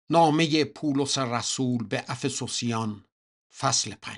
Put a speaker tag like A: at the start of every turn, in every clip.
A: نامه پولس رسول به افسوسیان فصل 5.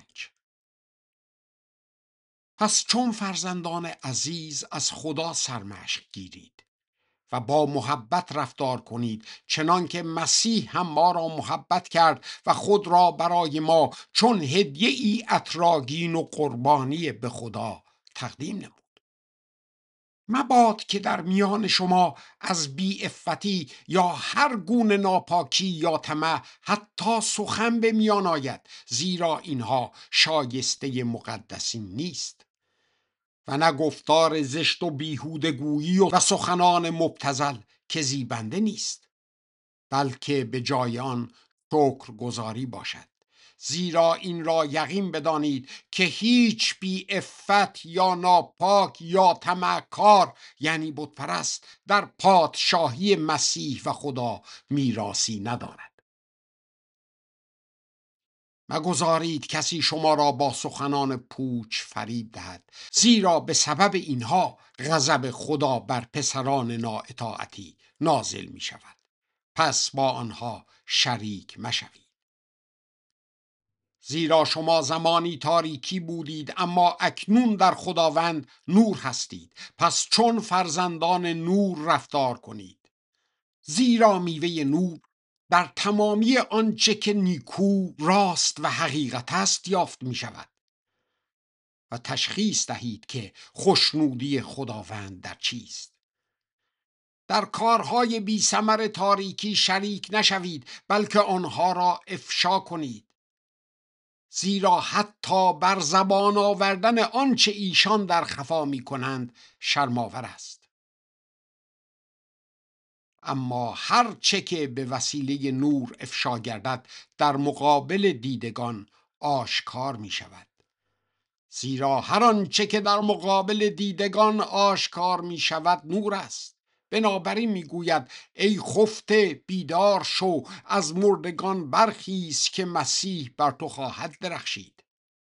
A: پس چون فرزندان عزیز از خدا سرمشق گیرید و با محبت رفتار کنید، چنان که مسیح هم ما را محبت کرد و خود را برای ما چون هدیه ای عطرآگین و قربانی به خدا تقدیم نمود. مباد که در میان شما از بی‌عفتی یا هر گونه ناپاکی یا طمع حتی سخن به میان آید، زیرا اینها شایسته مقدسین نیست. و نه گفتار زشت و بیهوده گویی و سخنان مبتذل که زیبنده نیست، بلکه به جای آن شکرگزاری باشد. زیرا این را یقین بدانید که هیچ بی‌عفت یا ناپاک یا طمعکار، یعنی بتپرست، در پادشاهی مسیح و خدا میراثی ندارد. مگذارید کسی شما را با سخنان پوچ فریب دهد، زیرا به سبب اینها غضب خدا بر پسران نااطاعتی نازل می شود. پس با آنها شریک مشوید. زیرا شما زمانی تاریکی بودید، اما اکنون در خداوند نور هستید. پس چون فرزندان نور رفتار کنید، زیرا میوه نور در تمامی آنچه که نیکو، راست و حقیقت است یافت می شود. و تشخیص دهید که خوشنودی خداوند در چیست. در کارهای بی ثمر تاریکی شریک نشوید، بلکه آنها را افشا کنید. زیرا حتی بر زبان آوردن آنچه ایشان در خفا می کنند شرم‌آور است. اما هر چه که به وسیله نور افشا گردد در مقابل دیدگان آشکار می شود. زیرا هر آنچه که در مقابل دیدگان آشکار می شود نور است. بنابراین می گوید ای خفته بیدار شو، از مردگان برخیز که مسیح بر تو خواهد درخشید.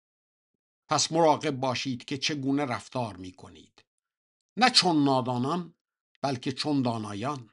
A: پس مراقب باشید که چگونه رفتار می کنید، نه چون نادانان بلکه چون دانایان.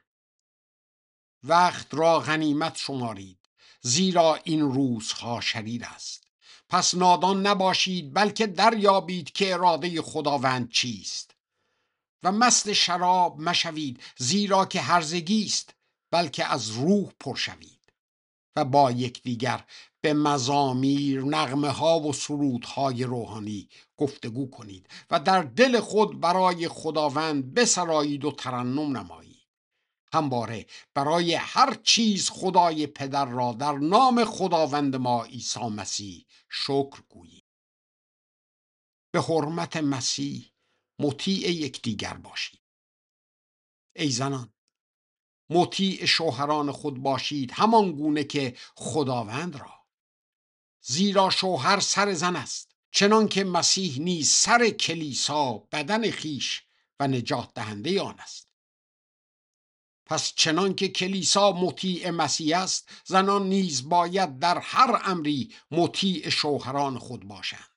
A: وقت را غنیمت شمارید، زیرا این روزها شریر است. پس نادان نباشید، بلکه دریابید که اراده خداوند چیست. و مست شراب مشوید، زیرا که هرزگی است، بلکه از روح پر شوید. و با یکدیگر به مزامیر، نغمه ها و سرودهای روحانی گفتگو کنید و در دل خود برای خداوند بسرایید و ترنم نمایید. همواره برای هر چیز خدای پدر را در نام خداوند ما عیسی مسیح شکر گویید. به حرمت مسیح مطیع یکدیگر باشید. ای زنان، مطیع شوهران خود باشید، همان گونه که خداوند را. زیرا شوهر سر زن است، چنان که مسیح نیز سر کلیسا، بدن خیش و نجات دهنده آن است. پس چنان که کلیسا مطیع مسیح است، زنان نیز باید در هر امری مطیع شوهران خود باشند.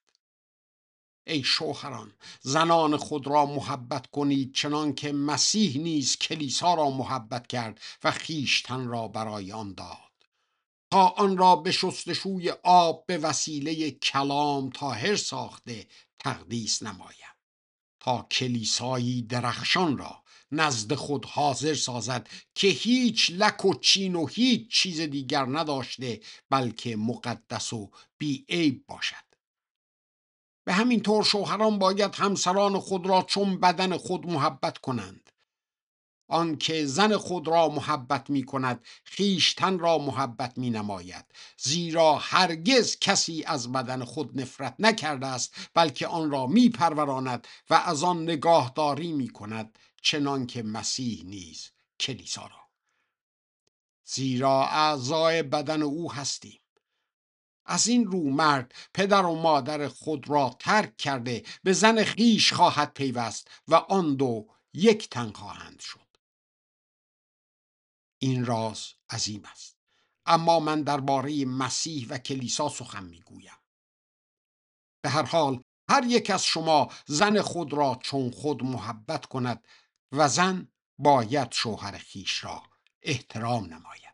A: ای شوهران، زنان خود را محبت کنید، چنان که مسیح نیز کلیسا را محبت کرد و خویشتن را برای آن داد، تا آن را به شستشوی آب به وسیله کلام طاهر ساخته تقدیس نماید، تا کلیسایی درخشان را نزد خود حاضر سازد که هیچ لک و چین و هیچ چیز دیگر نداشته، بلکه مقدس و بی عیب باشد. به همین طور شوهران باید همسران خود را چون بدن خود محبت کنند. آنکه زن خود را محبت می کند، خویشتن را محبت می نماید. زیرا هرگز کسی از بدن خود نفرت نکرده است، بلکه آن را می پروراند و از آن نگاهداری می کند، چنان که مسیح نیز کلیسا را. زیرا اعضای بدن او هستیم. از این رو مرد پدر و مادر خود را ترک کرده به زن خویش خواهد پیوست و آن دو یک تن خواهند شد. این راز عظیم است، اما من درباره مسیح و کلیسا سخن میگویم. به هر حال هر یک از شما زن خود را چون خود محبت کند و زن باید شوهر خویش را احترام نماید.